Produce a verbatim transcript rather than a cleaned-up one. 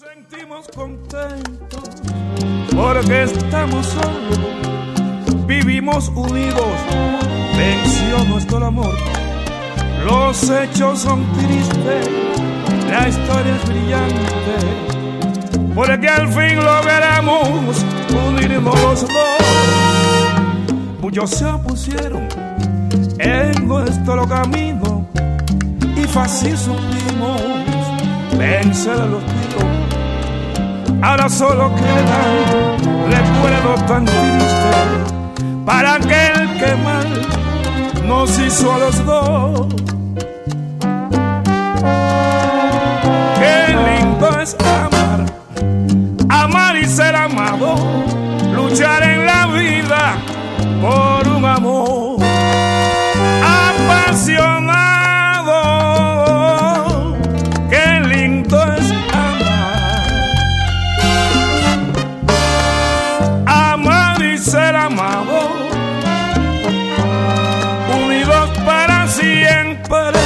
sentimos contentos porque estamos solos, vivimos unidos, venció nuestro amor. Los hechos son tristes, la historia es brillante, porque al fin logramos unirnos los dos. Muchos se opusieron en nuestro camino y fácil supimos vencer a los tiros. Ahora solo quedan recuerdos tan tristes para aquel que mal nos hizo a los dos. Qué lindo es amar, amar y ser amado, luchar en la vida por un amor apasionado. Qué lindo es amar, amar y ser amado, unidos para siempre.